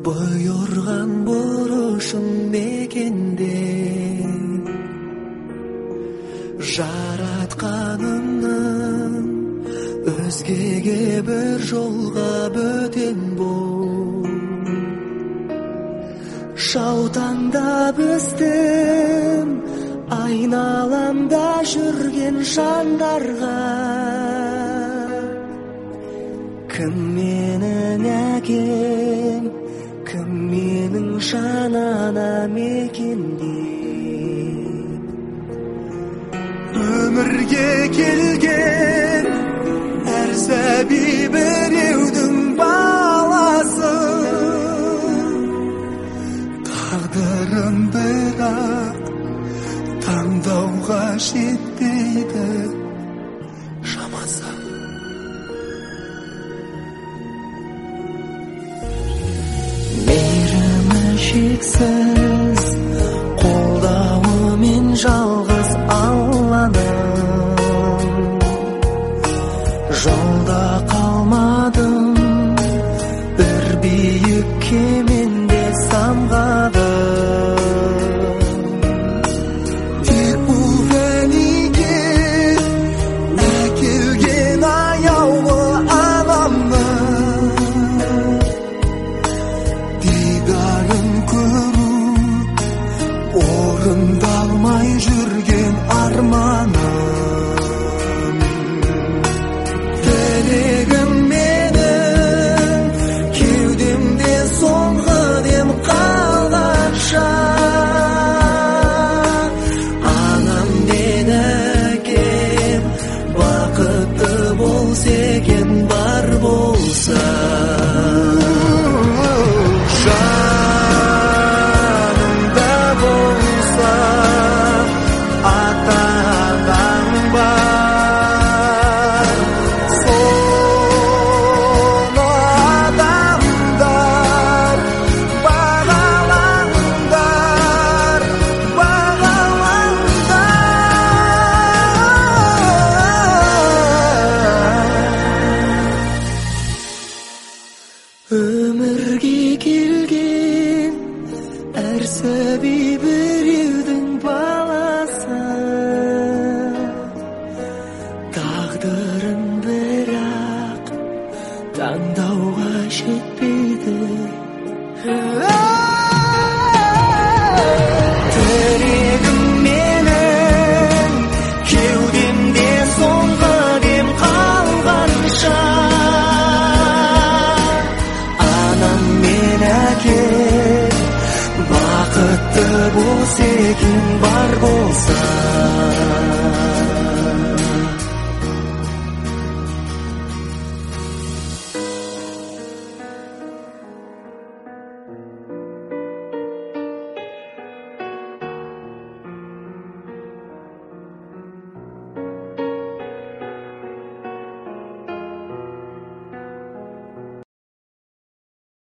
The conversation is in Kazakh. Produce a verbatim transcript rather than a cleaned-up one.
Бұйырған бұрышым мекенде жаратқанымның өзгеге бір жолға бөтен бол шаутаңдап өстім айналамда жүрген жандарға кім менің әкем кім менің жан анам екенде өмірге келген әр сәби біреудің баласы тағдырым бірақ таңдауға жетпейді шамасы мейірімі шексіз қолдауымен жалғыз Алланың жолда қалмадым бір биік кеменде самғадым тек бұл фәниге әкелген аяулы анамның дидарын көру орындалмай жүрген арманым тілегім менің кеудемде соңғы дем қалғанша анам деді әкем бақытты болса екен бар болса өмірге келген әр сәби біреудің баласы тағдырын бірақ таңдауға жетпейді тілегім менің кеудемде соңғы дем қалғанша бақытты болса екен бар болса